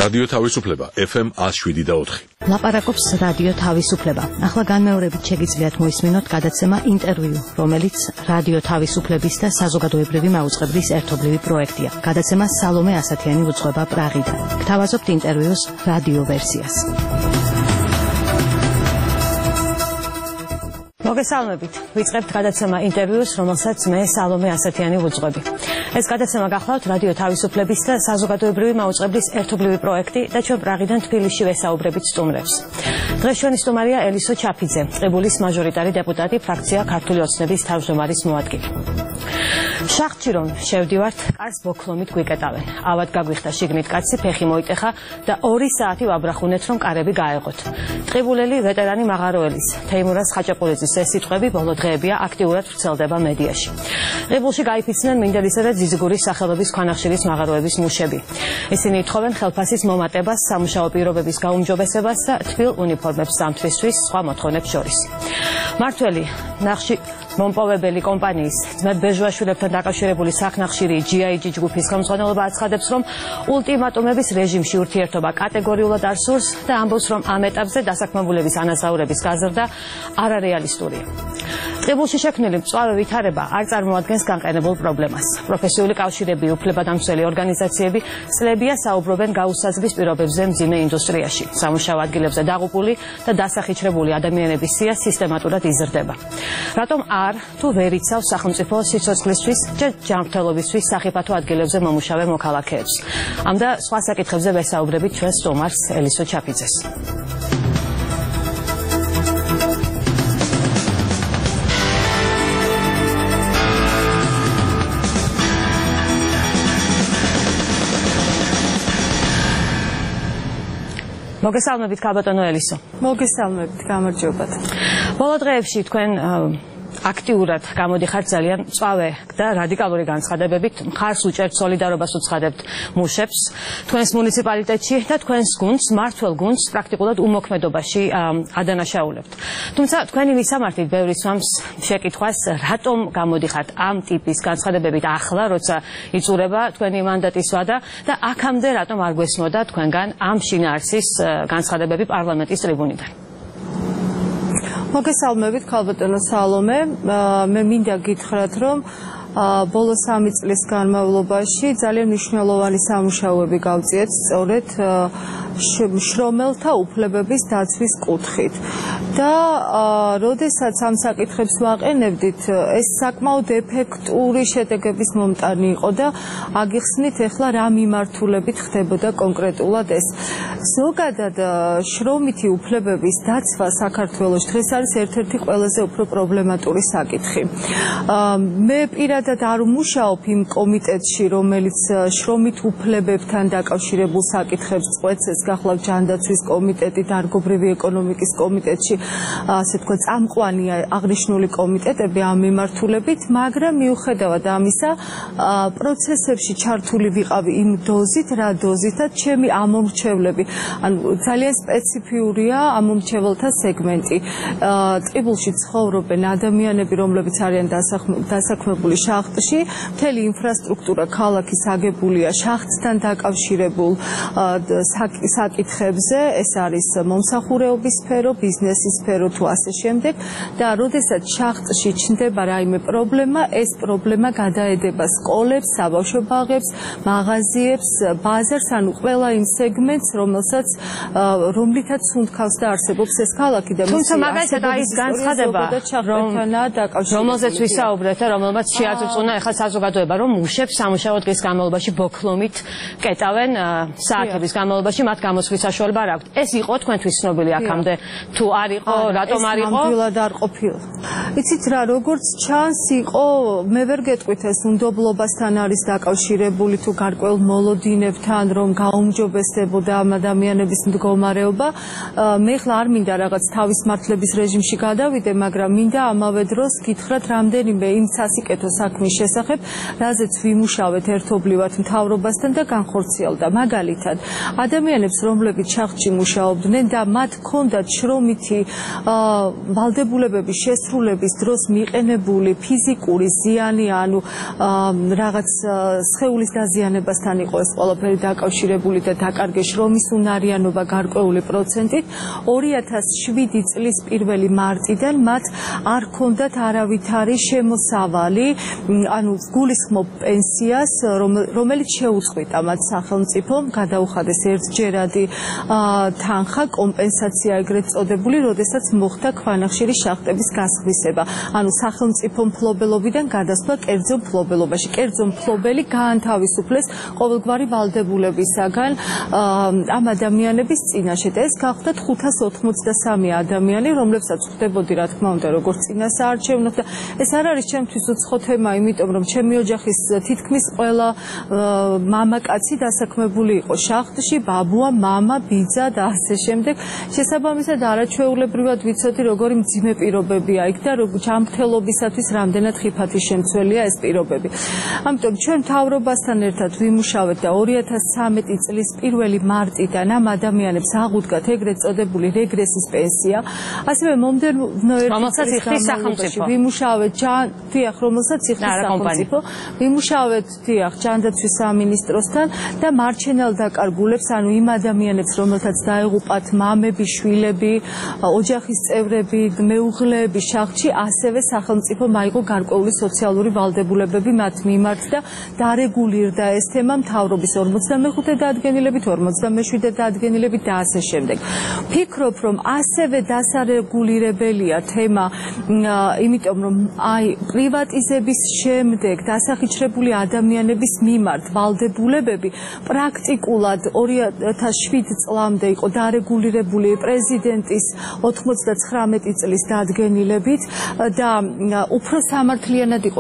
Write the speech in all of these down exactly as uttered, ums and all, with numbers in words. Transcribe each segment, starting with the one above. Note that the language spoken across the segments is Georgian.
რადიო თავისუფლება F M one oh seven და four. ლაპარაკობს რადიო თავისუფლება. ახლა განმეორებით შეგიძლიათ მოისმინოთ გადაცემა ინტერვიუ, რომელიც რადიო თავისუფლების და საზოგადოებრივი მაუწყებლის ერთობლივი პროექტია. გადაცემა სალომე ასათიანი უძღვება პრაღიდან. გთავაზობთ ინტერვიუს რადიო ვერსიას. მოგესალმებით. ვიწყებთ გადაცემა ინტერვიუს, რომელსაც მე სალომე ასათიანი ვუძღვები. ეს გადაცემა გახლავთ რადიო თავისუფლების და საზოგადოებრივი მაუწყებლის ერთობლივი პროექტი და ჩვენ პრაღიდან თბილისში ვესაუბრებით სტუმრებს. დღეს ჩვენი სტუმარია ელისო ჩაფიძე, ტყიბულის მაჟორიტარი დეპუტატი, ფრაქცია ქართული ოცნების თავმჯდომარის მოადგილე. შახტში რომ შევდივართ, კარს ბოქლომით გვიკეტავენ. ავად გაგვიხდა შიგნით კაცი, ფეხი მოიტეხა და ორი საათი ვაბრახუნეთ, რომ კარები გაეღოთ. ტყიბულელი ვეტერანი მაღაროელის, თეიმურაზ ხაჭაპურიძის ეს სიტყვები ბოლო დღეებია აქტიურად ვრცელდება მედიაში. ტყიბულში გაიფიცნენ მინდელისა და ძიძიგურის სახელობის ქვანახშირის მაღაროების მუშები. ისინი ითხოვენ ხელფასის მომატებას, სამუშაო პირობების გაუმჯობესებას და თბილ უნიფორმებს დამთვისთვის სხვა მოთხოვნებს შორის. მართველი ნახში მომპოვებელი კომპანიის ძმებ ბეჟვაშვილებთან დაკავშირებული საქნახშირი G I G ჯგუფის ხელმძღვანელობა აცხადებს, რომ ულტიმატუმების რეჟიმში ურთიერთობა კატეგორიულად არ სურს და ამბობს, რომ ამ ეტაპზე დასაქმებულების ანაზაურების გაზრდა არარეალისტურია. ტყიბულში შექმნილი მწვავე ვითარება არ წარმოადგენს განყენებულ პრობლემას. პროფესიული კავშირები, უფლებადამცველი ორგანიზაციები წლებია საუბრობენ გაუსაზღვის პირობებზე მძიმე ინდუსტრიაში. სამუშაო ადგილებზე დაღუპული და დასახიჩრებული ადამიანების სია სისტემატურად იზრდება. რატომ არ თუ ვერ იცავს სახელმწიფო სიცოცხლისთვის და ჯანმრთელობისთვის სახიფათო ადგილებზე მომუშავე მოქალაქეებს? ამ და სხვა საკითხებზე ვესაუბრებით ჩვენ სტუმარს ელისო ჩაფიძეს. მოგესალმებით ქალბატონო ელისო. მოგესალმებით, გამარჯობათ. ბოლო დღეებში თქვენ აქტიურად გამოდიხართ ძალიან მწვავე და რადიკალური განცხადებებით, მხარს უჭერთ, სოლიდარობას უცხადებთ მუშებს თქვენს მუნიციპალიტეტში და თქვენს გუნდს, მმართველ გუნდს პრაქტიკულად უმოქმედობაში ადანაშაულებთ. თუმცა თქვენი მისამართით ბევრი სვამს შეკითხვას, რატომ გამოდიხართ ამ ტიპის განცხადებებით ახლა, როცა იწურება თქვენი მანდატის ვადა და აქამდე რატომ არ გვესმოდა თქვენგან ამ შინაარსის განცხადებები პარლამენტის ტრიბუნიდან? მოგესალმებით ქალბატონო სალომე, მე მინდა გითხრათ, რომ ბოლო სამი წლის განმავლობაში ძალიან მნიშვნელოვანი სამუშაოები გავწიეთ სწორედ შრომელთა უფლებების დაცვის კუთხით. და როდესაც ამ საკითხებს ვაყენებდით, ეს საკმაოდ ეფექტური შედეგების მომტანი იყო და აგიხსნით ახლა რა მიმართულებით ხდებოდა კონკრეტულად ეს. ზოგადად შრომითი უფლებების დაცვა საქართველოს დღეს არის ერთ-ერთი ყველაზე უფრო პრობლემატური საკითხი. მე პირადად არ ვმუშაობ იმ კომიტეტში, რომელიც შრომით უფლებებთან დაკავშირებულ საკითხებს წყვეტს, ეს გახლავთ ჯანდაცვის კომიტეტი, დარგობრივი ეკონომიკის კომიტეტში, ასე თქვა, წამყვანი აღნიშნული კომიტეტები ამ მიმართულებით, მაგრამ მიუხედავად ამისა, პროცესებში ჩართული ვიყავი იმ დოზით, რა დოზითაც ჩემი ამომრჩევლები, ანუ ძალიან სპეციფიურია ამომრჩეველთა სეგმენტი. ტყიბულში ცხოვრობენ ადამიანები, რომლებიც არიან დასაქმებული შახტში, მთელი ინფრასტრუქტურა ქალაქის აგებულია შახტთან დაკავშირებულ საკითხებზე, ეს არის მომსახურეობის სფერო, ბიზნესის სფერო თუ ასე შემდეგ და როდესაც შახტში ჩნდება რაიმე პრობლემა, ეს პრობლემა გადაედება სკოლებს, საბავშვო ბაღებს, მაღაზიებს, ბაზარს, ანუ ყველა იმ სეგმენტს, რომელსაც რომლითაც სუნთქავს და არსებობს ეს ქალაქი და თუმცა მაგალითად ის განცხადება, რომელზეც ვისაუბრეთ და რომელმაც შეაწუწუნა ახლა საზოგადოება, რომ მუშებს სამუშაო დღის განმავლობაში ბოქლომით კეტავენ საათების განმავლობაში, მათ გამოსვლის საშუალება არ აქვთ. ეს იყო თქვენთვის ცნობილი აქამდე თუ არ იყო, რატომ არ იყო? ნამდვილად არ ყოფილა. იცით რა, როგორც ჩანს, იყო, მე ვერ გეტყვით ეს უნდობლობასთან არის დაკავშირებული თუ გარკვეულ მოლოდინებთან, რომ გაუმჯობესდებოდა ამ ადამიანების მდგომარეობა. მე ხლა არ მინდა რაღაც თავის მართლების რეჟიმში გადავიდე, მაგრამ მინდა ამავე დროს გითხრათ რამდენიმე იმ სასიკეთო საქმის შესახებ, რაზეც ვიმუშავეთ ერთობლივად მთავრობასთან და განხორციელდა. მაგალითად, ადამიანებს, რომლებიც ჩახჭი მუშაობდნენ და მათ ჰქონდათ შრომითი ვალდებულებების შესრულების დროს მიყენებული ფიზიკური ზიანი, ანუ რაღაც სხეულის დაზიანებასთან იყო ეს ყველაფერი დაკავშირებული და დაკარგეს შრომის უნარიანობა გარკვეული პროცენტით. ორი ათას შვიდი წლის პირველი მარტიდან მათ არ ჰქონდათ არავითარი შემოსავალი, ანუ გულისხმობ პენსიას, რომელიც შეუწყვეტა მათ სახელმწიფომ, გადაუხადეს ერთჯერადი თანხა, კომპენსაცია ეგრეთ წოდებული, როდესაც მოხდა ქვანახშირის შახტების გასხვისება. ანუ სახელმწიფო მფლობელობიდან გადასვლა კერძო მფლობელობაში. კერძო მფლობელი გაანთავისუფლეს ყოველგვარი ვალდებულებისაგან ამ ადამიანების წინაშე. და ეს გახლდათ ხუთას ოცდამოცდასამი ადამიანი, რომლებსაც ხვდებოდი, რა თქმა უნდა, როგორც წინასაარჩევნო და ეს არ არის ჩემთვის უცხო თემა, იმიტომ რომ ჩემი ოჯახის თითქმის ყველა მამაკაცი დასაქმებული იყო შახტში, ბაბუა, მამა, ბიძა და ასე შემდეგ. შესაბამისად არაჩვეულებრივად ვიცოდი, როგორი მძიმე პირობებია იქ და ჯანმრთელობისათვის რამდენად ხიფათი შემცველია ეს პირობები. ამიტომ ჩვენ მთავრობასთან ერთად ვიმუშავეთ და ორი ათას ცხრამეტი წლის პირველი მარტიდან ამ ადამიანებს აღუდგათ ეგრეთ წოდებული რეგრესის პენსია. ასევე მომდევნო რომელსაც იხდის სახელმწიფო. ვიმუშავეთ ჯან, დიახ, რომელსაც იხდის სახელმწიფო. ვიმუშავეთ, დიახ, ჯანდაცვის სამინისტროსთან და მარჩენალ დაკარგულებს, ანუ იმ ადამიანებს, რომელთაც დაეღუპათ მამები, შვილები, ოჯახის წევრები, მეუღლეები შახტში, ასევე სახელმწიფო მაიღო გარკვეული სოციალური ვალდებულებები მათ მიმართ და დარეგულირდა ეს თემა მთავრობის ორმოცდამეხუთე დადგენილებით, ორმოცდამეშვიდე დადგენილებით და ასე შემდეგ. ვფიქრობ, რომ ასევე დასარეგულირებელია თემა, იმიტომ რომ აი პრივატიზების შემდეგ დასახიჩრებული ადამიანების მიმართ ვალდებულებები პრაქტიკულად ორი ათას შვიდი წლამდე იყო დარეგულირებული პრეზიდენტის ოთხმოცდაცხრამეტი წლის დადგენილებით და უფრო სამართლიანად იყო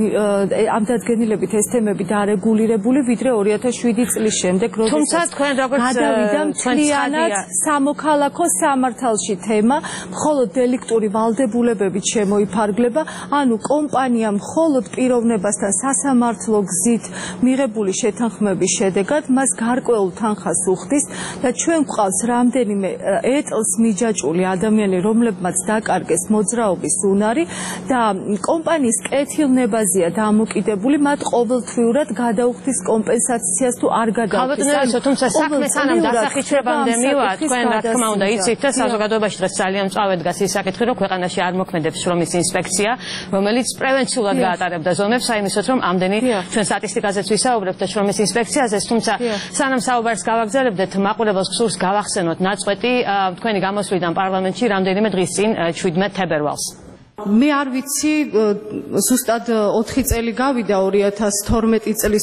ამ დადგენილებით ეს თემები დარეგულირებული, ვიდრე ორი ათას შვიდი წლის შემდეგ, როდესაც გადავიდა მთლიანად სამოქალაქო სამართალში თემა, მხოლოდ დელიქტური ვალდებულებებით შემოიფარგლება, ანუ კომპანია მხოლოდ პიროვნებასთან სასამართლო გზით მიღებული შეთანხმების შედეგად მას გარკვეულ თანხას უხდის და ჩვენ გვყავს რამდენიმე ეტლს მიჯაჭვული ადამიანი, რომლებმაც დაკარგეს მოძრაობის უნარი და კომპანიის კეთილნებაზეა დამოკიდებული, მათ ყოველთვიურად გადაუხდის კომპენსაციას თუ არ გადაუხდის. თუმცა საქმე სანამ დასახიჩრებამდე მივა, თქვენ რა თქმა უნდა იცით და საზოგადოებაში დღეს ძალიან მწვავედ დგას ის საკითხი, რომ ქვეყანაში არ მოქმედებს შრომის ინსპექცია, რომელიც პრევენციულად გაატარებდა ზომებს, აიმისოთ, რომ ამდენი ჩვენ სტატისტიკაზეც ვისაუბრებთ და შრომის ინსპექციაზეც, თუმცა სანამ საუბარს გავაგზავნებდეთ, მაყურებელს გსურს გავახსენოთ ნაწყვეტი თქვენი გამოსვლიდან პარლამენტში რამდენიმე დღის წინ შვიდმეტ თებერვალს. მე არ ვიცი, ზუსტად ოთხი წელი გავიდა ორი ათას თორმეტი წლის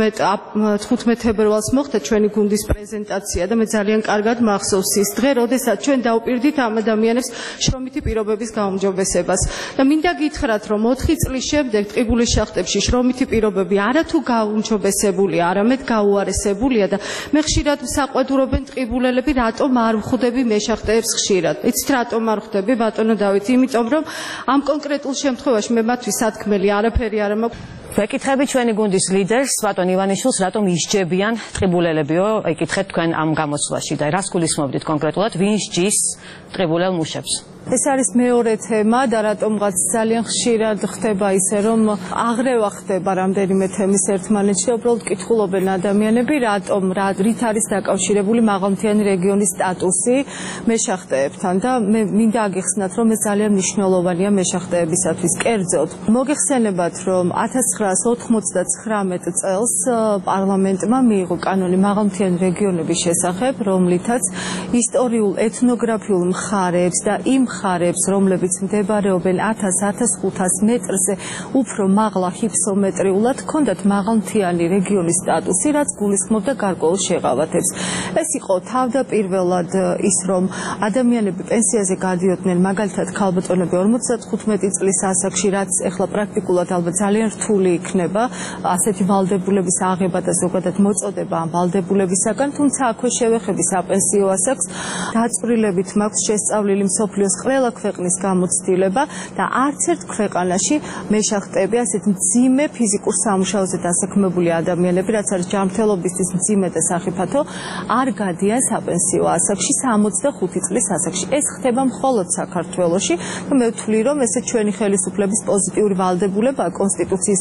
თხუთმეტ თებერვალს მოხდა ჩვენი გუნდის პრეზენტაცია და მე ძალიან კარგად მახსოვს ის დღე, როდესაც ჩვენ დავპირდით ამ ადამიანებს შრომითი პირობების გაუმჯობესებას. და მინდა გითხრათ, რომ ოთხი წლის შემდეგ ტყიბულის შახტებში შრომითი პირობები არათუ გაუმჯობესებულია, არამედ გაუარესებულია და მე ხშირად საყვედურობენ ტყიბულელები, რატომ არ ვხვდები მე შახტეებს ხშირად. იცით რატომ არ ვხვდები, ბატონო დავით, იმიტომ რომ ამ კონკრეტულ შემთხვევაში მე მათთვის სათქმელი არაფერი არ მაქვს. ვეკითხები ჩვენი გუნდის ლიდერს, ბატონ ივანიშვილს, რატომ ისჯებიან ტყიბულებებიო, ეკითხეთ თქვენ ამ გამოცვლაში და რას გულისხმობდით კონკრეტულად, ვინ სჯის ტყიბულელ მუშებს? ეს არის მეორე თემა და რატომღაც ძალიან ხშირად ხდება ისე, რომ აღრევა ხდება რამდენიმე თემის ერთმანეთში და უბრალოდ კითხულობენ ადამიანები, რატომ, რით არის დაკავშირებული მაღალმთიანი რეგიონის სტატუსი მეშახტეებთან და მე მინდა აგიხსნათ, რომ ეს ძალიან მნიშვნელოვანია მეშახტეებისათვის. კერძოდ, მოგეხსენებათ, რომ ათას ცხრაას ოთხმოცდაცხრამეტ წელს პარლამენტმა მიიღო კანონი მაღალმთიანი რეგიონების შესახებ, რომლითაც ისტორიულ ეთნოგრაფიულ მხარეებს და იმ მხარეებს, რომლებიც მდებარეობენ ათას ათას ხუთას მეტრზე უფრო მაღლა ჰიფსომეტრიულად, ჰქონდათ მაღალმთიანი რეგიონის სტატუსი, რაც გულისხმობდა გარკვეულ შეღავათებს. ეს იყო თავდაპირველად ის, რომ ადამიანები პენსიაზე გადიოდნენ, მაგალითად ქალბატონები ორმოცდათხუთმეტი წლის ასაკში, რაც ეხლა პრაქტიკულად ალბათ ძალიან რთული იქნება ასეთი ვალდებულების აღება და ზოგადად მოწოდება ამ ვალდებულებისაგან, თუმცა აქვე შევეხები საპენსიო ასაკს, დაწვრილებით მაქვს შესწავლილი მსოფლიოს ყველა ქვეყნის გამოცდილება და არც ერთ ქვეყანაში მეშახტეები ასეთ მძიმე ფიზიკურ სამუშაოზე დასაქმებული ადამიანები, რაც არის ჯანმრთელობისთვის მძიმე და სახიფათო, არ გადიან საპენსიო ასაკში სამოცდახუთი წლის ასაკში. ეს ხდება მხოლოდ საქართველოში და მე ვთვლი, რომ ესე ჩვენი ხელისუფლების პოზიტიური ვალდებულებაა კონსტიტუციის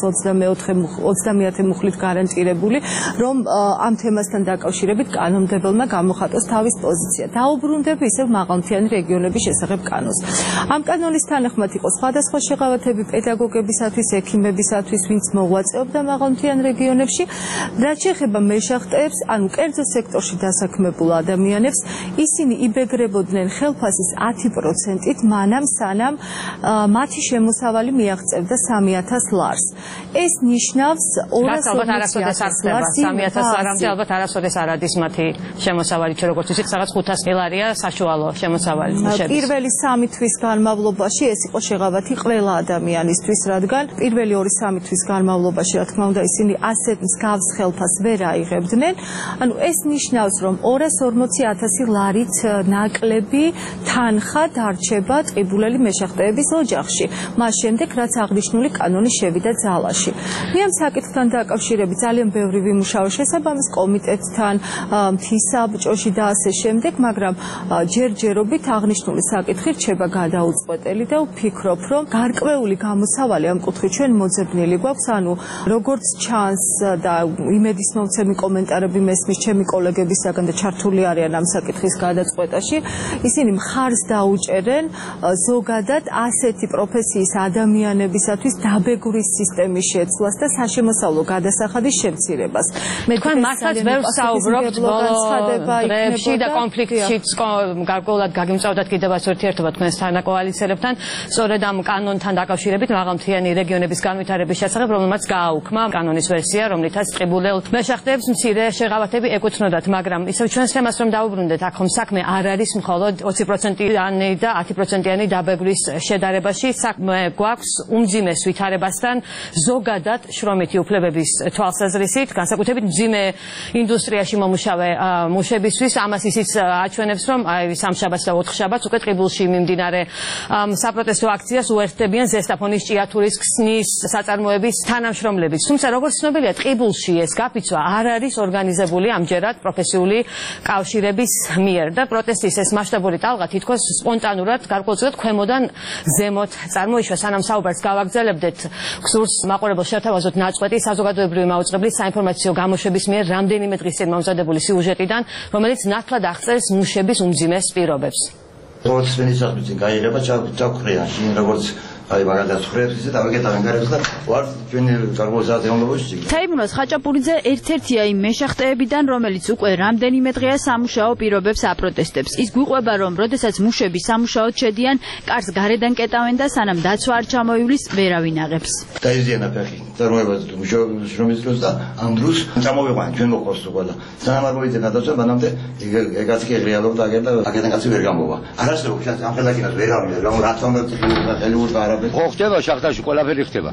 ოცდამეათე მუხლით გარანტირებული, რომ ამ თემასთან დაკავშირებით კანონმდებელმა გამოხატოს თავის პოზიცია. დაუბრუნდები ისევ მაღალმთიანი რეგიონების შესახებ კანონს. ამ კანონის თანახმად იყო სხვადასხვა შეღავათები პედაგოგებისათვის, ექიმებისათვის, ვინც მოღვაწეობდა მაღალმთიან რეგიონებში. რაც შეეხება მეშახტეებს, ანუ კერძო სექტორში დასაქმებულ ადამიანებს, ისინი იბეგრებოდნენ ხელფასის ათი პროცენტით, მანამ სანამ მათი შემოსავალი მიაღწევდა სამი ათას ლარს. ეს ნიშნავს ორას ორმოცი ათას ლარს სამი ათას ლარამდე ალბათ არასოდეს არ ადის მათი შემოსავალი, როგორც ვიცით, რაღაც ხუთას ლარია საშუალო შემოსავალი მუშების. პირველი სამი თვის განმავლობაში ეს იყო შეღავათი ყველა ადამიანისთვის, რადგან პირველი ორი სამი თვის განმავლობაში, რა თქმა უნდა, ისინი ასეთ მსგავს ხელფასს ვერ აიღებდნენ. ანუ ეს ნიშნავს, რომ ორას ორმოცი ათასი ლარით ნაკლები თანხა დარჩება ტყიბულელი მეშახტეების ოჯახში. მას შემდეგ, რაც აღნიშნული კანონი შევიდა ძალაში. მე ამ საკითხთან დაკავშირებით ძალიან ბევრი ვიმუშაო შესაბამის კომიტეტთან, მთის საბჭოში და ასე შემდეგ, მაგრამ ჯერჯერობით აღნიშნული საკითხი რჩება გადაუწყვეტელი და ვფიქრობ, რომ გარკვეული გამოსავალი ამ კუთხით ჩვენ მოძებნილი გვაქვს, ანუ როგორც ჩანს და იმედის მომცემი კომენტარები მესმის ჩემი კოლეგებისაგან და ჩართული არიან ამ საკითხის გადაწყვეტაში, ისინი მხარს დაუჭერენ ზოგადად ასეთი პროფესიის ადამიანებისათვის დაბეგვრის სისტემის შეცვლას და საშემოსავლო გადასახადის შემცირებას. მე თქვენ მართლაც ვერ ვსაუბრობთ ბოლო დღეებში და კონფლიქტშიც გარკვეულად გაგიმწვავდათ კიდევაც ურთიერთობა თქვენს თანაკოალიციერებთან, სწორედ ამ კანონთან დაკავშირებით მაღალმთიანი რეგიონების განვითარების შესახებ, რომელმაც გააუქმა კანონის ვერსია, რომლითაც ტყიბულელ მეშახტეებს მცირე შეღავათები ეკუთვნოდათ, მაგრამ ისევ ჩვენს თემას რომ დავუბრუნდეთ, აქ ხომ საქმე არ არის მხოლოდ ოცი პროცენტიანი და ათი პროცენტიანი დაბეგრის შედარებაში, საქმე გვაქვს უმძიმეს ვითარებასთან, ზოგადად შრომითი უფლებების თვალსაზრისით, განსაკუთრებით მძიმე ინდუსტრიაში მომუშავე მუშებისთვის, ამას ისიც აჩვენებს, რომ აი სამშაბათს და ოთხშაბათს უკვე ტყიბულში მიმდინარე საპროტესტო აქციას უერთდებიან ზესტაფონის, ჭიათურის, ქსნის საწარმოების თანამშრომლებიც. თუმცა როგორც ცნობილია, ტყიბულში ეს გაფიცვა არ არის ორგანიზებული ამჯერად პროფესიული კავშირების მიერ და პროტესტის ეს მასშტაბური ტალღა თითქოს სპონტანურად, გარკვეულწილად ქვემოდან ზემოთ წარმოიშვა. სანამ საუბარს გავაგრძელებდეთ, გსურს მაყურებელს შევთავაზოთ ნაწყვეტი საზოგადოებრივი მაუწყებლის საინფორმაციო გამოშვების მიერ რამდენიმე დღის წინ მომზადებული სიუჟეტიდან, რომელიც ნათლად აღწერს მუშების უმძიმეს პირობებს. როგორც სპეციალისტი წინ გაიღება ჩაქვხრია, შინ როგორც აი მაგალითად ხრებს და ვეგეტარიან გარებს და ვარ ჩვენი გარკვეულწილად ემონებოში. თეიმურაზ ხაჭაპურიძე ერთ-ერთია იმ მეშახტეებიდან, რომელიც უკვე რამდენიმე დღეა სამუშაო პირობებს აპროტესტებს. ის გვიყვება, რომ როდესაც მუშები სამუშაოდ შედიან, კარს გარედან კეტავენ და სანამ დაცვა არ ჩამოივლის, ვერავინ აღებს. დაიზიანა ფეხი, წარმოებაზე შრომის დროს და ამ დროს წამოვიყვან ჩვენ მოყავს ყველა. სანამ არ მოიძებნა დაცვა, მანამდე ეგაც კი რეალობა და აგერდა აგერდა კაცი ვერ გამობა. არასდროს ამ ხელაკინას ვერავინ, რომ რა თქმა უნდა ხელი ურყარა ხო ხდება შახტაში ყველაფერი ხდება.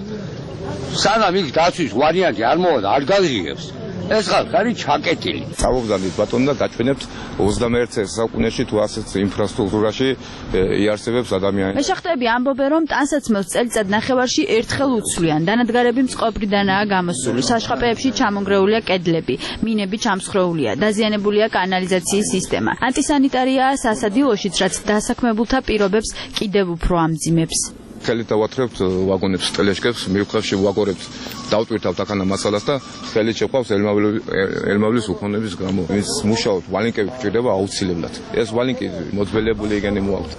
სანამ იქ დაცვის ვარიანტი არ მოვა და არ გაზიებს, ეს ხალხი არის ჩაკეტილი. წავუგზავნით ბატონო და გაჩვენებთ ოცდამეერთე საუკუნეში თუ ასეთ ინფრასტრუქტურაში იარსებებს ადამიანი. მეშახტეები ამბობენ, რომ ტანსაცმელს წელიწად ნახევარში ერთხელ უცვლიან. დანადგარები მწყობრიდანაა გამოსული. საშხაპეებში ჩამონგრეულია კედლები, მინები ჩამსხროულია, დაზიანებულია კანალიზაციის სისტემა. ანტისანიტარიაა სასადილოშიც, რაც დასაქმებულთა პირობებს კიდევ უფრო ამძიმებს. ხელით დავათრებთ ვაგონებს, ტელეშკებს, მივხვევში ვაგორებთ, დავტვირთავთ აქანა მასალას და ხელით შეყვავს ელმავლის უქონების გამო. ეს მუშაობთ, ვალინკები გვჭირდება აუცილებლად. ეს ვალინკი მოძველებული იგენი მოაქვთ.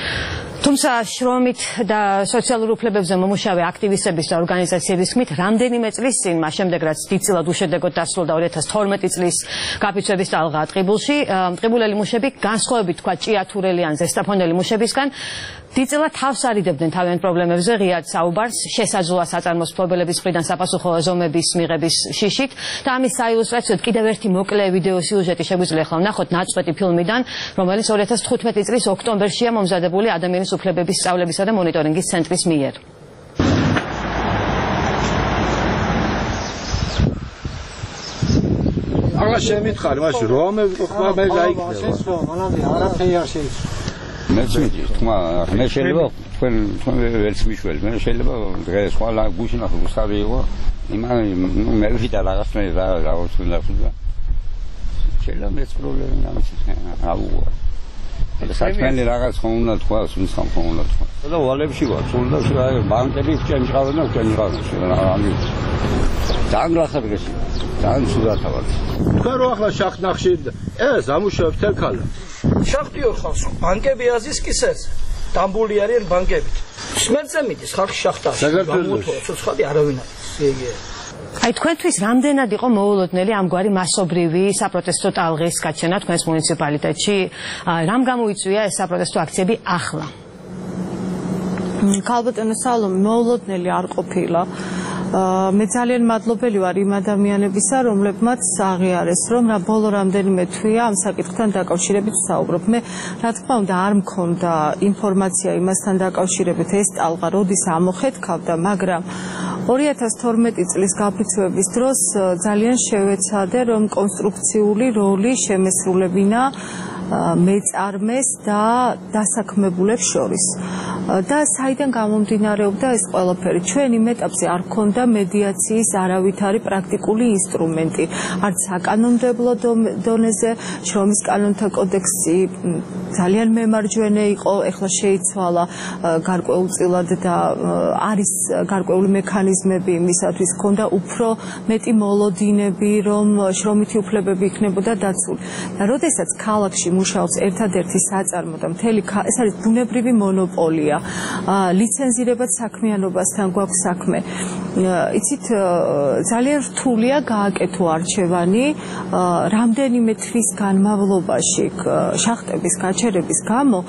თუმცა შრომით და სოციალურ უფლებებზე მომუშავე აქტივისტების და ორგანიზაციების თქმით, რამდენიმე წლის წინ, მას შემდეგ რაც დიდწილად უშედეგოდ დასრულდა ორი ათას თორმეტი წლის გაფიცვების ტალღა ტყიბულში, ტყიბულელი მუშები განსხვავებით თქვა ჭიათურელი ან ზესტაფონელი მუშებისგან დიდწილად თავს არიდებდნენ თავიანთ პრობლემებზე, ღიად საუბარს, შესაძლოა საწარმოს მფლობელების მხრიდან საფასუხო ზომების მიღების შიშით და ამის საილუსტრაციოდ კიდევ ერთი მოკლე ვიდეო სიუჟეტი შეგვიძლია ახლა ვნახოთ ნაწყვეტი ფილმიდან, რომელიც ორი ათას თხუთმეტი წლის ოქტომბერშია მომზადებული ადამიანის უფლებების სწავლებისა და მონიტორინგის ცენტრის მიერ. აღარ შემითხარი, მაშინ რომე ხმა მე გაიგე. მეც მიდი თქმა მე შეიძლება თქვენ თქვენ ვერც მიშველი მე შეიძლება დღეს ყველა გუშინ ახლა გუსტავი იყო იმან ნუ მე ვიდა რაღაცნაირად რა რაღაც უნდა ხდება შეიძლება მეც პრობლემა ამის აუ საქმე რაღაც ხომ უნდა თქვა სულ ხომ უნდა თქვა და ვალებში ვარ სულ და ბანკები ჩენჯყავენ და ჩენჯყავენ ამი დაანგრახებს ძალიან სულად ავარ თქვენ რო ახლა შახნახში ეს ამუშავებს თელ ქალა შახტი ორ ხალხს ბანკები აზის კისერს დამბული არიან ბანკებით სმერცე მიდის ხალხი შახტაში გამოთო ცოცხალი არავინ არის აი თქვენთვის რამდენად იყო მოულოდნელი ამგვარი მასობრივი საპროტესტო ტალღის გაჩენა თქვენს მუნიციპალიტეტში რამ გამოიწვია ეს საპროტესტო აქციები ახლა ქალბატონო სალომე მოულოდნელი არ ყოფილა მე ძალიან მადლობელი ვარ იმ ადამიანებისა, რომლებმაც აღიარეს, რომ რა ბოლო რამდენიმე თვეა ამ საკითხთან დაკავშირებით ვსაუბრობ. მე რა თქმა უნდა არ მქონდა ინფორმაცია იმასთან დაკავშირებით ეს ტალღა როდის ამოხეთქავდა, მაგრამ ორი ათას თორმეტი წლის გაფრთხილების დროს ძალიან შევეცადე, რომ კონსტრუქციული როლი შემესრულებინა მეწარმეს და დასაქმებულებს შორის. და საიდან გამომდინარეობდა ეს ყველაფერი? ჩვენ იმ ეტაპზე არ ქონდა მედიაციის არავითარი პრაქტიკული ინსტრუმენტი, არც საკანონმდებლო დონეზე, შრომის კანონთა კოდექსი ძალიან მემარჯვენე იყო, ეხლა შეიცვალა გარკვეულწილად და არის გარკვეული მექანიზმები იმისათვის, ქონდა უფრო მეტი მოლოდინები, რომ შრომითი უფლებები იქნებოდა დაცული. და როდესაც ქალაქში მუშაობს ერთადერთი საწარმო და მთელი ეს არის ბუნებრივი მონოპოლია. ლიცენზირებად საქმიანობასთან გვაქვს საქმე. იცით, ძალიან რთულია გააკეთო არჩევანი რამდენიმე თვის განმავლობაში შახტების გაჩერების გამო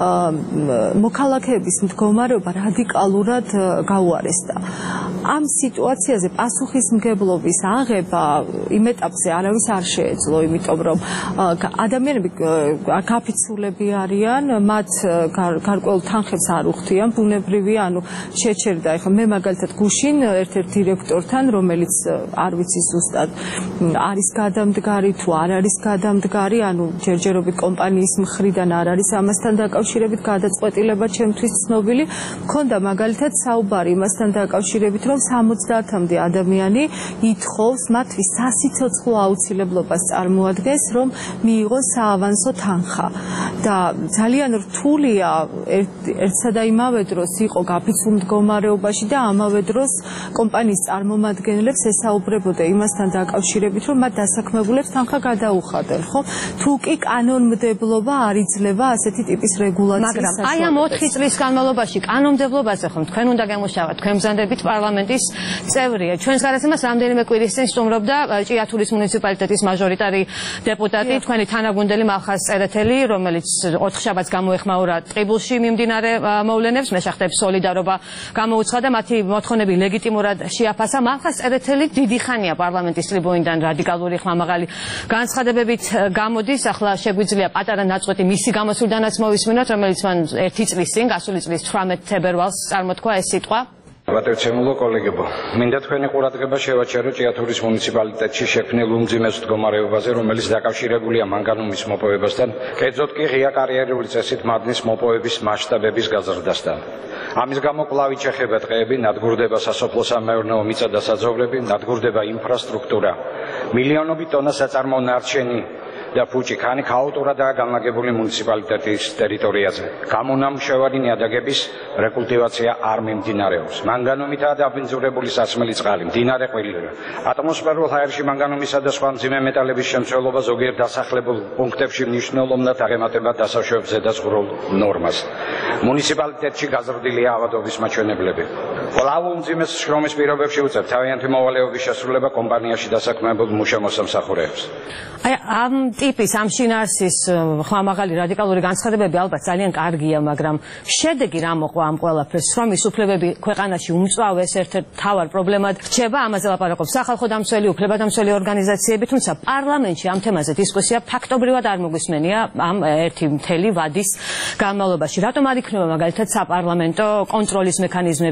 მოქალაქეების მდგომარეობა რადიკალურად გაუარესდა. ამ სიტუაციაზე პასუხისმგებლობის აღება იმ ეტაპზე არავის არ შეეძლო, იმიტომ რომ ადამიანები გაფიცულები არიან, მათ გარკვეულ თანხებს არ უხდიან, ბუნებრივია, ანუ შეჩერდა. ეხლა მე მაგალითად გუშინ ერთ-ერთ დირექტორთან, რომელიც არ ვიცი ზუსტად არის გადამდგარი თუ არ არის გადამდგარი, ანუ ჯერჯერობით კომპანიის მხრიდან არ არის ამასთან დაკავშირებით გადაწყვეტილება ჩემთვის ცნობილი, მქონდა მაგალითად საუბარი იმასთან დაკავშირებით, რომ სამოცდაათამდე ადამიანი ითხოვს მათთვის სასიცოცხლო აუცილებლობას წარმოადგენს, რომ მიიღოს საავანსო თანხა. და ძალიან რთულია ერთსა და იმავე დროს იყო გაფიცულ მდგომარეობაში და ამავე დროს კომპანიის წარმომადგენლებს ესაუბრებოდა იმასთან დაკავშირებით, რომ მათ დასაქმებულებს თანხა გადაუხადნენ, ხო? თუ კი კანონმდებლობა არ იძლევა ასეთი ტიპის რეგულაციის მაგრამ აი ამ ოთხი წლის განმავლობაში კანონმდებლობაზე ხომ თქვენ უნდა გემუშავოთ, თქვენ მზადებით პარლამენტის წევრია. ჩვენს გარაცემას რამდენიმე კვირის წინ სტუმრობდა ჭიათურის მუნიციპალიტეტის მაჟორიტარი დეპუტატი, თქვენი თანაგუნდელი მალხაზ წერეთელი, რომელიც ოთხშაბათს გამოეხმაურა ტყიბულში მიმდინარე მოვლენებს, მე შახტებს სოლიდარობა გამოუცხადა, მათი მოთხოვნები ლეგიტიმურად შეაფასა. მალხაზ წერეთელი დიდი ხანია პარლამენტის ტრიბუნიდან რადიკალური ხმამაღალი განცხადებებით გამოდის. ახლა შეგვიძლია პატარა ნაწყვეტი მისი გამოსვლიდანაც მოვისმინოთ, რომელიც მან ერთი წლის წინ, გასული წლის თვრამეტ თებერვალს წარმოთქვა ეს სიტყვა. Ვატევცემულო კოლეგებო, მინდა თქვენი ყურადღება შევაჩერო ჭიათურის მუნიციპალიტეტში შექმნილ უმძიმეს მდგომარეობაზე, რომელიც დაკავშირებულია მანგანუმის მოპოვებასთან, კერძოდ კი ღია კარიერული წესით მადნის მოპოვების მასშტაბების გაზრდასთან. ამის გამო კვლავ იჩეხება ტყეები, ნადგურდება სასოფლო-სამეურნეო მიწა და საძოვრები, ნადგურდება ინფრასტრუქტურა. მილიონობით ტონა საწარმო ნარჩენი და ფუჭი ქანი ქაოტურადაა განლაგებული მუნიციპალიტეტის ტერიტორიაზე. გამონამუშევარი ნიადაგების რეკულტივაცია არ მიმდინარეობს. მანგანუმითაა დაბინძურებული სასმელი წყალი, მდინარე ყვირილება. ატმოსფერულ ჰაერში მანგანუმისა და სხვა მძიმე მეტალების შემცველობა ზოგიერთ დასახლებულ პუნქტებში მნიშვნელოვნად აღემატება დასაშვებ ზედაზღვრულ ნორმას. მუნიციპალიტეტში გაზრდილია ავადობის მაჩვენებლები. კვლავ უმძიმეს შრომის პირობებში უწევთ თავიანთი მოვალეობის შესრულება კომპანიაში დასაქმებულ მუშა-მოსამსახურეებს. აი ამ ტიპის ამ შინაარსის ხმამაღალი რადიკალური განცხადებები ალბათ ძალიან კარგია, მაგრამ შედეგი რა მოყვა ამ ყველაფერს? შრომის უფლებები ქვეყანაში უმწვავეს ერთ-ერთ მთავარ პრობლემად რჩება, ამაზე ლაპარაკობს სახალხო დამცველი, უფლებადამცველი ორგანიზაციები, თუმცა პარლამენტში ამ თემაზე დისკუსია ფაქტობრივად არ მოგვისმენია ამ ერთი მთელი ვადის განმავლობაში. რატომ არ იქნება მაგალითად საპარლამენტო კონტროლის მექანიზმები, რატომ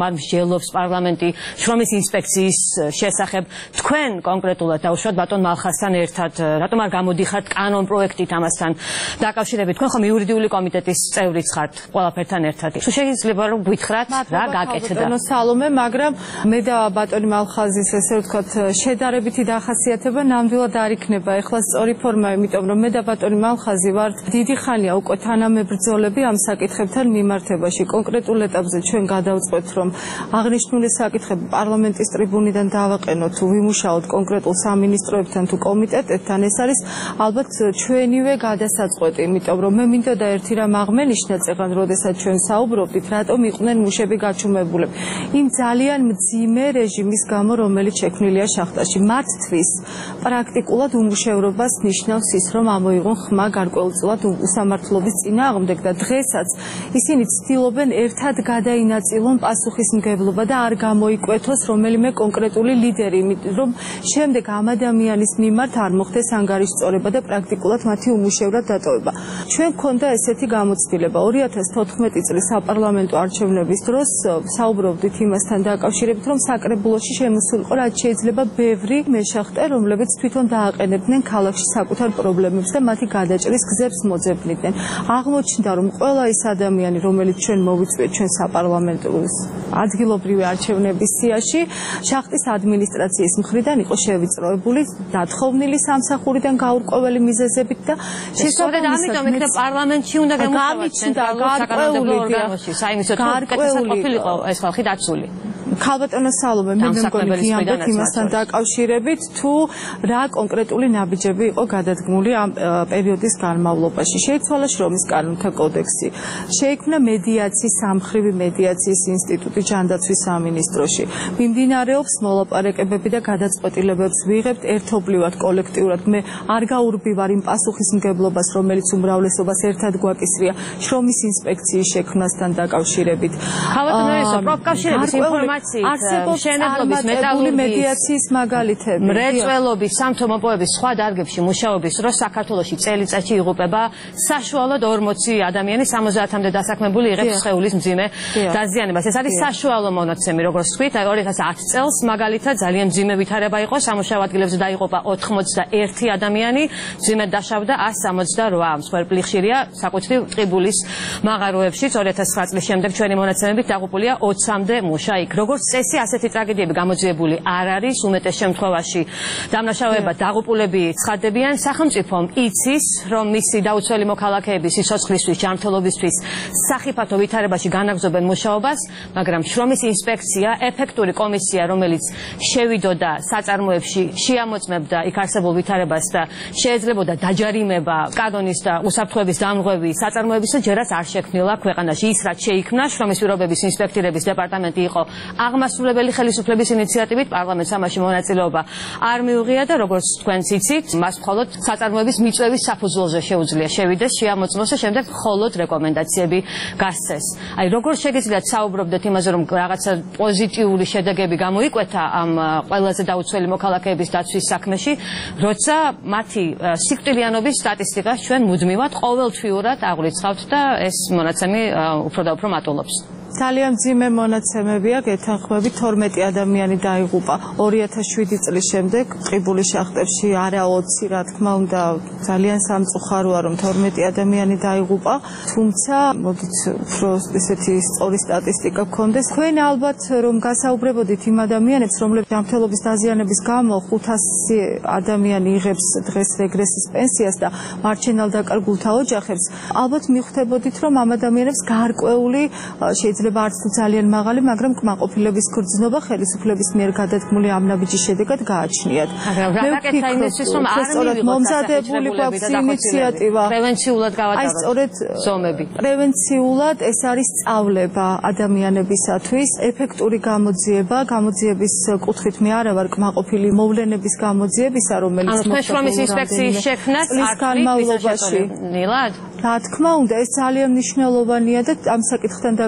არ მსჯელობს პარლამენტი შრომის ინსპექციის შესახებ. თქვენ კონკრეტულად დაუშვათ ბატონ მალხასთან ერთად, რატომ არ გამოდიხართ კანონ პროექტით ამასთან დაკავშირებით? თქვენ ხომ იურიდიული კომიტეტის წევრიც ხართ ყველაფერთან ერთად. თუ შეიძლება რომ გითხრათ რა გაკეთდა? ბატონო სალომე, მაგრამ მე და ბატონი მალხაზის ესე ვთქვათ შედარებითი დახასიათება ნამდვილად არ იქნება. ეხლა სწორი ფორმა, იმიტომ რომ მე და ბატონი მალხაზი ვართ დიდი ხანია უკვე თანამებრძოლები ამ საკითხებთან მიმართებაში. კონკრეტულ ეტაპზე ჩვენ გადავწყვეტ, რომ აღნიშნული საკითხები პარლამენტის ტრიბუნიდან დავაყენოთ, ვიმუშაოთ კონკრეტულ სამინისტროებთან თუ კომიტეტებთან. ეს არის ალბათ ჩვენივე გადასაწყვეტი, იმიტომ რომ მე მინდოდა ერთი რამ აღმენიშნა წეგან, როდესაც ჩვენ საუბრობდით, რატომ იყვნენ მუშები გაჩუმებულები. იმ ძალიან მძიმე რეჟიმის გამო, რომელიც შექმნილია შახტაში. მათთვის პრაქტიკულად უმუშევრობას ნიშნავს ის, რომ ამოიღონ ხმა გარკვეულწილად უსამართლობის წინააღმდეგ და დღესაც ისინი ცდილობენ ერთად გადაინაწილონ პასუხისმგებლობა და არ გამოიკვეთოს რომელიმე კონკრეტული ლიდერი, რომ შემდეგ ამ ადამიანის მიმართ არ მოხდეს ანგარიშწორება და პრაქტიკულად მათი უმუშევრად დატოვება. ჩვენ გქონდა ესეთი გამოცდილება ორი ათას თოთხმეტი წლის საპარლამენტო არჩევნების დროს საუბრობდით იმასთან დაკავშირებით, რომ საკრებულოში შემოსულიყო რაც შეიძლება ბევრი მეშახტე, რომლებიც თვითონ დააყენებდნენ ქალაქში საკუთარ პრობლემებს და მათი გადაჭრის გზებს მოძებნიდნენ. აღმოჩნდა, რომ ყველა ის ადამიანი, რომელიც ჩვენ მოვიწვიეთ ჩვენ საპარლამენტო ადგილობრივი არჩევნების სიაში, შახტის ადმინისტრაციის მხრიდან იყო შევიწროებული, დათხოვნილი სამსახურიდან გაურკვეველი მიზეზებით და შესაბამისად ამიტომ იქნებ პარლამენტში უნდა გამიჩნდა გარკვეული ორგანოში, საიმისო თუ კეთილად ყოფილიყო ეს ხალხი დაცული. ქალბატონო სალომე, მე მგონი გიამბობთ იმასთან დაკავშირებით, თუ რა კონკრეტული ნაბიჯები იყო გადადგმული ამ პერიოდის განმავლობაში. შეიცვალა შრომის კანონთა კოდექსი, შეიქმნა მედიაციის სამმხრივი მედიაციის ინსტიტუტი ჯანდაცვის სამინისტროში. მიმდინარეობს მოლაპარაკებები და გადაწყვეტილებებს ვიღებთ ერთობლივად, კოლექტიურად. მე არ გაურბივარ იმ პასუხისმგებლობას, რომელიც უმრავლესობას ერთად გვაკისრია შრომის ინსპექციის შექმნასთან დაკავშირებით. ქალბატონო ესო პროფკავშირების ინფორმაციით მშენებლობის, მეტალურგიის, მედიაციის მაგალითები, მრეწველობის, სამთო მოპოვების სხვა დარგებში მუშაობის დროს საქართველოში წელიწადში იღუპება საშუალოდ ორმოცი ადამიანი სამოცდაათამდე დასაქმებული იღებს სხეულის მძიმე დაზიანებას. ეს არის საშუალო მონაცემი, როგორც ვთქვით, ორი ათას ათი წელს მაგალითად ძალიან მძიმე ვითარება იყო, სამუშაო ადგილებზე დაიღუპა ოთხმოცდაერთი ადამიანი, მძიმედ დაშავდა ასი სამოცდარვა. მსხვერპლი ხშირია საკუთრივ ტყიბულის მაღაროებშიც. ორი ათას ცხრა წლის შემდეგ ჩვენი მონაცემებით დაღუპულია ოცამდე მუშა იქ. როგორც წესი, ასეთი ტრაგედიები გამოძიებული არ არის. უმეტეს შემთხვევაში დამნაშავეებად დაღუპულები ცხადდებიან. სახელმწიფომ იცის, რომ მისი დაუცველი მოქალაქეების სიცოცხლისთვის, ჯანმრთელობისთვის სახიფათო ვითარებაში განაგრძობენ მუშაობას, მაგრამ შრომის ინსპექცია, ეფექტური კომისია, რომელიც შევიდოდა საწარმოებში, შეამოწმებდა იქ არსებულ ვითარებას და შეეძლებოდა დაჯარიმება, კანონის და უსაფრთხოების დამღვევი საწარმოებისა, ჯერაც არ შექმნილა ქვეყანაში. ის რაც შეიქმნა, შრომის პირობების ინსპექტირების დეპარტამენტი იყო აღმასრულებელი ხელისუფლების ინიციატივით, პარლამენტს ამაში მონაწილეობა არ მიუღია და როგორც თქვენც იცით, მას მხოლოდ საწარმოების მიწვევის საფუძველზე შეუძლია შევიდეს, შეამოწმოს და შემდეგ მხოლოდ რეკომენდაციები გასცეს. აი, როგორ შეგიძლიათ საუბრობდეთ იმაზე, რომ რაღაცა პოზიტიური შედეგები გამოიკვეთა ამ ყველაზე დაუცველი მოქალაქეების დაცვის საქმეში, როცა მათი სიკვდილიანობის სტატისტიკას ჩვენ მუდმივად ყოველთვიურად აღვიცხავთ და ეს მონაცემი უფრო და უფრო მატულობს. ძალიან მძიმე მონაცემებია, გეთანხმებით თორმეტი ადამიანი დაიღუპა ორი ათას შვიდი წლის შემდეგ ტყიბულის შახტებში, არა ოცი, რა თქმა უნდა, ძალიან სამწუხაროა, რომ თორმეტი ადამიანი დაიღუპა, თუმცა მოდით უფრო ესეთი სწორი სტატისტიკა გქონდეს. თქვენ ალბათ რომ გასაუბრებოდით იმ ადამიანებს, რომლებიც ჯანმრთელობის დაზიანების გამო ხუთასი ადამიანი იღებს დღეს რეგრესის პენსიას და მარჩენალ დაკარგულთა ოჯახებს, ალბათ მიხვდებოდით, რომ ამ ადამიანებს გარკვეული შეიძლება არც თუ ძალიან მაღალი, მაგრამ კმაყოფილების გრძნობა ხელისუფლების მიერ გადადგმული ამ ნაბიჯის შედეგად გააჩნიათ. მე ვფიქრობ, რომ სწორედ მომზადებული გვაქვს ინიციატივა პრევენციულად აი სწორედ ზომები. პრევენციულად ეს არის სწავლება ადამიანებისათვის, ეფექტური გამოძიება, გამოძიების კუთხით მე არა ვარ კმაყოფილი მოვლენების გამოძიებისა, რომელიც მოხდა შრომის ინსპექციის შექმნა წლის განმავლობაში. ნილად? რა თქმა უნდა, ეს ძალიან მნიშვნელოვანია და ამ საკითხთან დაკავშირებით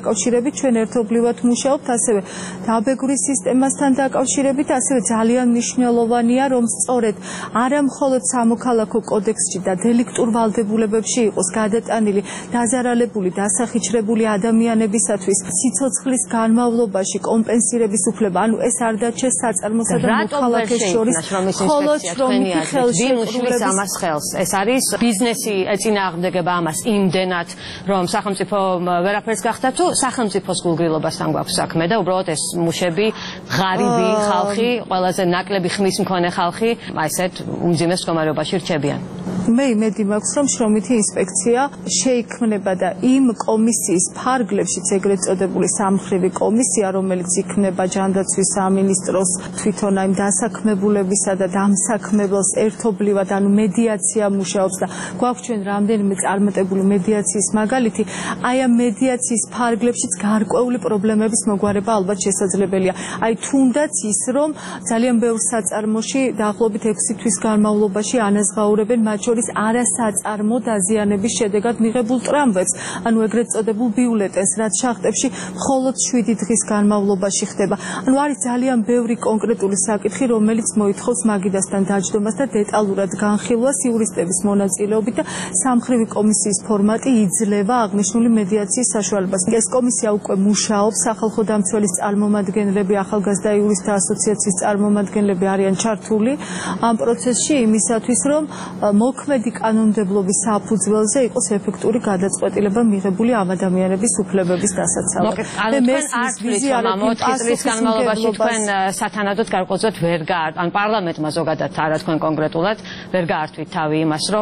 დაკავშირებით ჩვენ ერთობლივად მუშაობთ, ასევე დაბეგვრის სისტემასთან დაკავშირებით, ასევე ძალიან მნიშვნელოვანია, რომ სწორედ არა მხოლოდ სამოქალაქო კოდექსში და დელიქტურ ვალდებულებებში იყოს გადატანილი დაზარალებული, დასახიჩრებული ადამიანებისათვის სიცოცხლის განმავლობაში კომპენსირების უფლება, ანუ ეს არ დაჩეს საწარმოსა და მოქალაქეს შორის, მხოლოდ შრომითი ხელშეკრულების ამას ხელს. ეს არის ბიზნესი ეწინააღმდეგება ამას იმდენად, რომ სახელმწიფო ვერაფერს გახდა თუ სახელმწიფოს გულგრილობასთან გვაქვს საქმე და უბრალოდ ეს მუშები, ღარიბი ხალხი, ყველაზე ნაკლები ხმის მქონე ხალხი, აი ესეთ უმძიმეს მდგომარეობაში რჩებიან. მე იმედი მაქვს, რომ შრომითი ინსპექცია შეიქმნება და იმ კომისიის ფარგლებშიც, ეგრეთ წოდებული სამმხრივი კომისია, რომელიც იქნება ჯანდაცვის სამინისტროს თვითონ აი დასაქმებულებისა და დამსაქმებელს ერთობლივად, ანუ მედიაცია მუშაობს და გვაქვს ჩვენ რამდენიმე წარმატებული მედიაციის მაგალითი, აი ამ მედიაციის ფარგლებშიც გარკვეული პრობლემების მოგვარება ალბათ შესაძლებელია. აი თუნდაც ის, რომ ძალიან ბევრ საწარმოში დაახლოებით ექვსი თვის განმავლობაში ანაზღაურებენ მათ შორის არასაწარმო დაზიანების შედეგად მიღებულ ტრამვებს, ანუ ეგრეთ წოდებულ ბიულეტენს, რაც შახტებში მხოლოდ შვიდი დღის განმავლობაში ხდება. ანუ არის ძალიან ბევრი კონკრეტული საკითხი, რომელიც მოითხოვს მაგიდასთან დაჯდომას და დეტალურად განხილვას იურისტების მონაწილეობით და სამმხრივი კომისიის ფორმატი იძლევა აღნიშნული მედიაციის საშუალებას. ეს კომისია უკვე მუშაობს, სახალხო დამცველის წარმომადგენლები, ახალგაზრდა იურისტთა ასოციაციის წარმომადგენლები არიან ჩართული ამ პროცესში იმისათვის, რომ მოქმედი კანონმდებლობის საფუძველზე იყოს ეფექტური გადაწყვეტილება მიღებული ამ ადამიანების უფლებების დასაცავად. ანუ თქვენ არ ვიზია რომ წლის განმავლობაში თქვენ სათანადოდ გარკვეულწილად ვერ გაართ, ან პარლამენტმა ზოგადად არა თქვენ კონკრეტულად ვერ გაართვით თავი იმას, რომ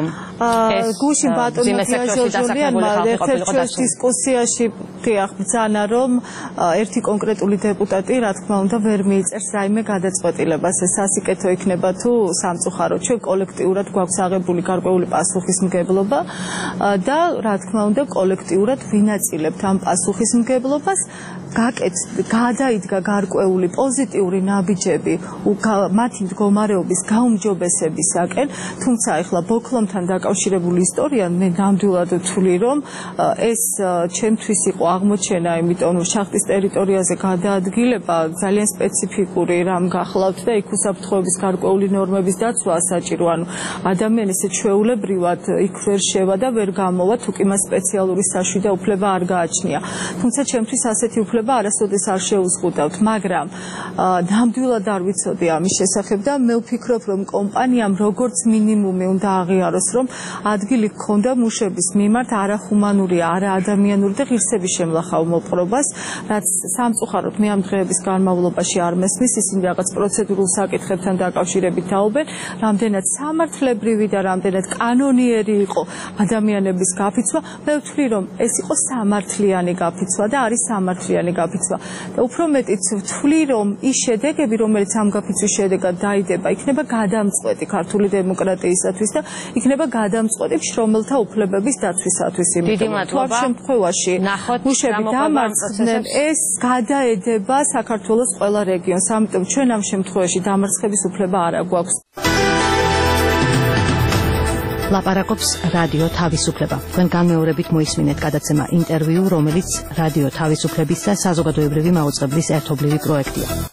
ეს გუშინ ბატონო დიაჟორჟიანმა ერთ-ერთ დისკუსიაში დიახ ბრძანა, რომ ერთი კონკრეტული დეპუტატი, რა თქმა უნდა, ვერ მიიწერს რაიმე გადაწყვეტილებას. ეს სასიკეთო იქნება თუ სამწუხარო. ჩვენ კოლექტიურად გვაქვს აღებული გარკვეული პასუხისმგებლობა და რა თქმა უნდა კოლექტიურად ვინაწილებთ ამ პასუხისმგებლობას. გაკეთ გადაიდგა გარკვეული პოზიტიური ნაბიჯები მათი მდგომარეობის გაუმჯობესებისაკენ, თუმცა ახლა ბოქლომთან დაკავშირებული ისტორია მე ნამდვილად ვთვლი, რომ ეს ჩემთვის იყო აღმოჩენა, იმიტომ რომ შახტის ტერიტორიაზე გადაადგილება ძალიან სპეციფიკური რამ გახლავთ და იქ უსაფრთხოების გარკვეული ნორმების დაცვა საჭირო, ანუ ადამიანის ჩვეულებრივად იქ ვერ შევა და ვერ გამოვა, თუ კი მას სპეციალური საშვიდა უფლება არ გააჩნია. თუმცა ჩემთვის ასეთი უფლება არასოდეს არ შეუზღუდავთ, მაგრამ ნამდვილად არ ვიცოდი ამის შესახებ და მე ვფიქრობ, რომ კომპანიამ როგორც მინიმუმი უნდა აღიაროს, რომ ადგილი ჰქონდა მუშების მიმართ არახუმანური, არაადამიანური და ღირსების შემლახავ მოპყრობას, რაც სამწუხაროდ მე ამ დღეების განმავლობაში არ მესმის, ისინი რაღაც პროცედურულ საკითხებთან დაკავშირებით თაობენ, რამდენად სამართლებრივი და რამდენად კანონიერი იყო ადამიანების გაფიცვა. მე ვთვლი, რომ ეს იყო სამართლიანი გაფიცვა და არის სამართლიანი გაფიცვა და უფრო მეტიც ვთვლი, რომ ის შედეგები, რომელიც ამ გაფიცვის შედეგად დაიდება, იქნება გადამწყვეტი ქართული დემოკრატიისათვის და იქნება გადამწყვეტი შრომელთა უფლებების დაცვისათვის. დიდი მადლობა. თუ შემთხვევაში მუშები დამარცხდნენ, ეს გადაედება საქართველოს ყველა რეგიონს. ამიტომ ჩვენ ამ შემთხვევაში დამარცხების უფლება არ გვაქვს. ლაპარაკობს რადიო თავისუფლება. თქვენ განმეორებით მოისმინეთ გადაცემა ინტერვიუ, რომელიც რადიო თავისუფლების და საზოგადოებრივი მაუწყებლის ერთობლივი პროექტია.